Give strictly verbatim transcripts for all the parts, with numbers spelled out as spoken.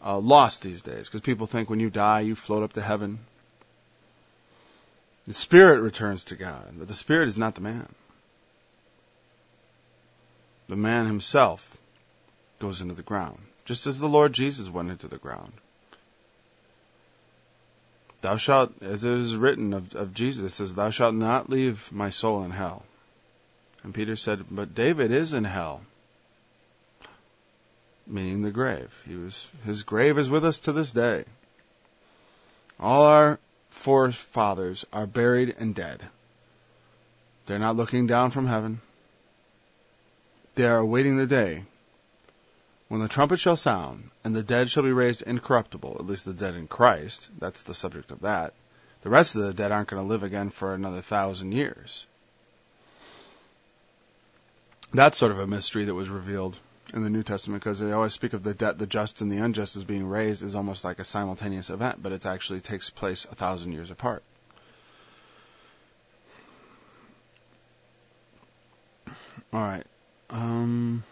uh, lost these days, because people think when you die, you float up to heaven. The spirit returns to God, but the spirit is not the man. The man himself goes into the ground, just as the Lord Jesus went into the ground. Thou shalt, as it is written of, of Jesus, it says, thou shalt not leave my soul in hell. And Peter said, but David is in hell, meaning the grave. He was, his grave is with us to this day. All our forefathers are buried and dead. They're not looking down from heaven. They are awaiting the day when the trumpet shall sound, and the dead shall be raised incorruptible, at least the dead in Christ. That's the subject of that. The rest of the dead aren't going to live again for another thousand years. That's sort of a mystery that was revealed in the New Testament, because they always speak of the dead, the just and the unjust as being raised as almost like a simultaneous event, but it actually takes place a thousand years apart. All right. Um...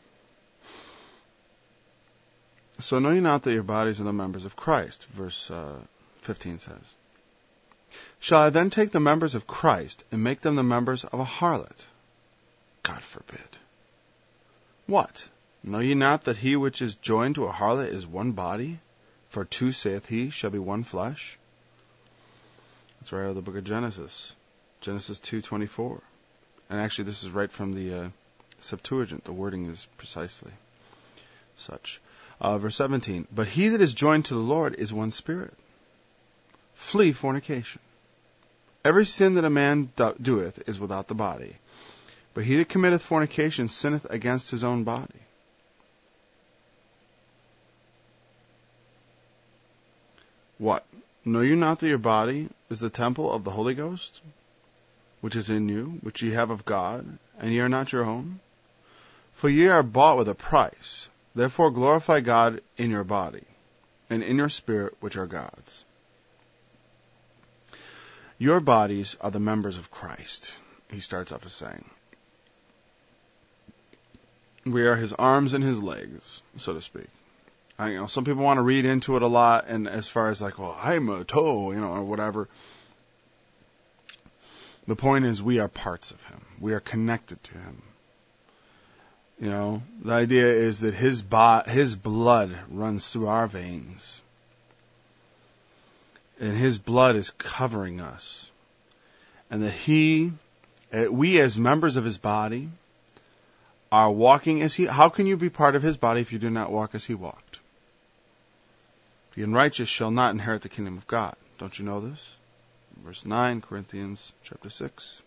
So know ye not that your bodies are the members of Christ, verse uh, fifteen says. Shall I then take the members of Christ and make them the members of a harlot? God forbid. What? Know ye not that he which is joined to a harlot is one body? For two, saith he, shall be one flesh? That's right out of the book of Genesis. Genesis two twenty-four. And actually this is right from the uh, Septuagint. The wording is precisely such. Uh, verse seventeen, but he that is joined to the Lord is one spirit. Flee fornication. Every sin that a man do- doeth is without the body, but he that committeth fornication sinneth against his own body. What? Know you not that your body is the temple of the Holy Ghost, which is in you, which ye have of God, and ye are not your own? For ye are bought with a price. Therefore glorify God in your body, and in your spirit, which are God's. Your bodies are the members of Christ, he starts off as saying. We are his arms and his legs, so to speak. I, you know, some people want to read into it a lot, and as far as like, well, I'm a toe, you know, or whatever. The point is, we are parts of him. We are connected to him. You know, the idea is that his bo- his blood runs through our veins. And his blood is covering us. And that he, uh, we as members of his body, are walking as he, how can you be part of his body if you do not walk as he walked? The unrighteous shall not inherit the kingdom of God. Don't you know this? Verse nine, Corinthians chapter six.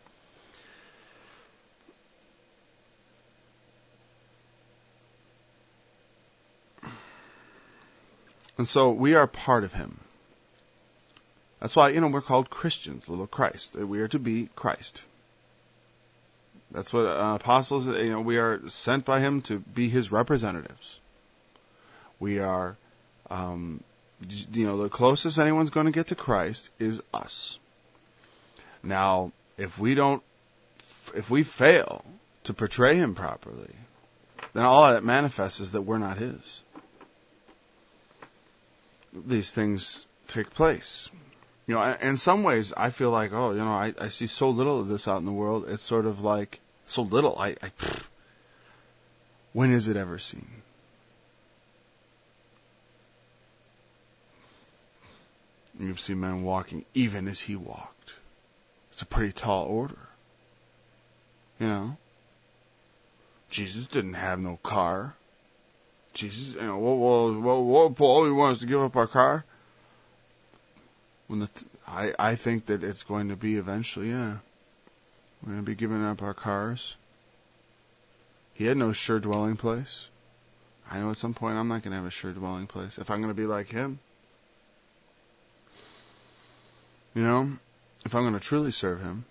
And so we are part of him. That's why, you know, we're called Christians, little Christ. We are to be Christ. That's what uh, apostles, you know, we are sent by him to be his representatives. We are, um, you know, the closest anyone's going to get to Christ is us. Now, if we don't, if we fail to portray him properly, then all that manifests is that we're not his. These things take place. You know, in some ways, I feel like, oh, you know, I, I see so little of this out in the world. It's sort of like, so little. I, I pfft, when is it ever seen? You see men walking even as he walked. It's a pretty tall order. You know? Jesus didn't have no car. Jesus, you know, well, well, well, well, Paul, he wants to give up our car. When the t- I, I think that it's going to be eventually, yeah. We're going to be giving up our cars. He had no sure dwelling place. I know at some point I'm not going to have a sure dwelling place if I'm going to be like him. You know, if I'm going to truly serve him.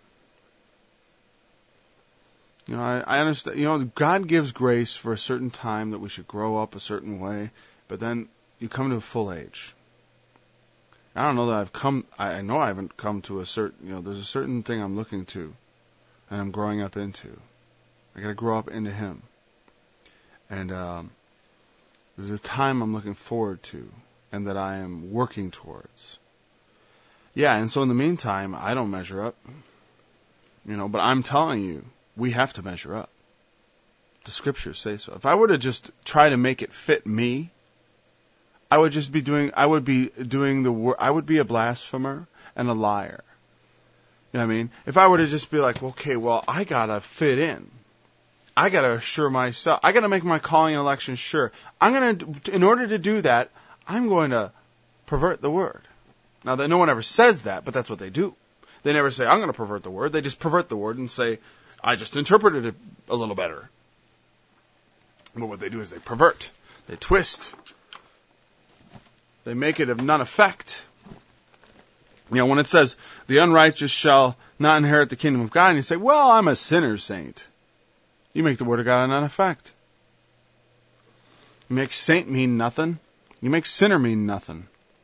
You know, I, I understand, you know, God gives grace for a certain time that we should grow up a certain way, but then you come to a full age. I don't know that I've come, I know I haven't come to a certain, you know, there's a certain thing I'm looking to, and I'm growing up into. I gotta grow up into him. And, um, There's a time I'm looking forward to and that I am working towards. Yeah, and so in the meantime, I don't measure up. You know, but I'm telling you, we have to measure up. The scriptures say so. If I were to just try to make it fit me, I would just be doing, I would be doing the wor- I would be a blasphemer and a liar. You know what I mean? If I were to just be like, okay, well, I gotta fit in. I gotta assure myself. I gotta make my calling and election sure. I'm gonna, in order to do that, I'm going to pervert the word. Now, that no one ever says that, but that's what they do. They never say, I'm going to pervert the word. They just pervert the word and say, I just interpreted it a little better. But what they do is they pervert. They twist. They make it of none effect. You know, when it says, the unrighteous shall not inherit the kingdom of God, and you say, well, I'm a sinner saint. You make the word of God of none effect. You make saint mean nothing. You make sinner mean nothing.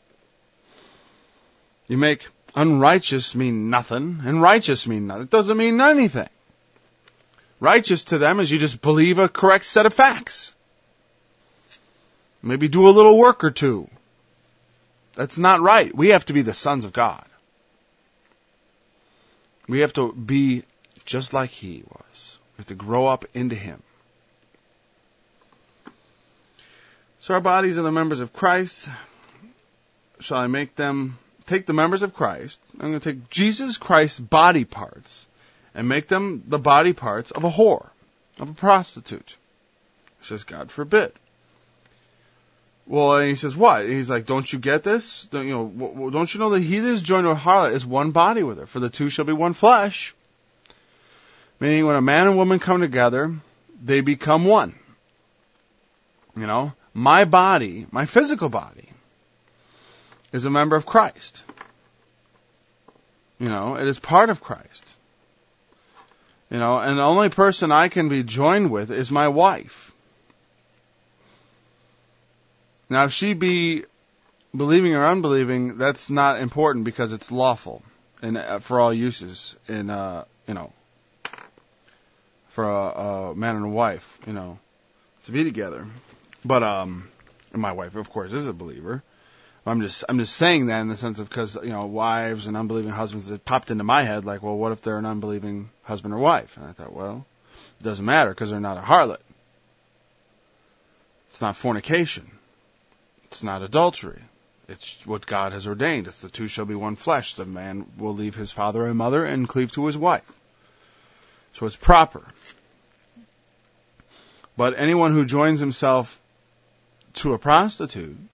You make unrighteous mean nothing, and righteous mean nothing. It doesn't mean anything. Righteous to them is you just believe a correct set of facts. Maybe do a little work or two. That's not right. We have to be the sons of God. We have to be just like He was. We have to grow up into Him. So our bodies are the members of Christ. Shall I make them, take the members of Christ, I'm going to take Jesus Christ's body parts and make them the body parts of a whore, of a prostitute. He says, God forbid. Well, and he says, what? He's like, don't you get this? Don't, you know, don't you know that he that is joined to a harlot is one body with her? For the two shall be one flesh. Meaning when a man and woman come together, they become one. You know, my body, my physical body, is a member of Christ. You know, it is part of Christ. You know, and the only person I can be joined with is my wife. Now, if she be believing or unbelieving, that's not important because it's lawful and uh, for all uses in, uh, you know, for a, a man and a wife, you know, to be together. But um, and my wife, of course, is a believer. I'm just I'm just saying that in the sense of because, you know, wives and unbelieving husbands, it popped into my head like, well, what if they're an unbelieving husband or wife? And I thought, well, it doesn't matter because they're not a harlot. It's not fornication. It's not adultery. It's what God has ordained. It's the two shall be one flesh. The man will leave his father and mother and cleave to his wife. So it's proper. But anyone who joins himself to a prostitute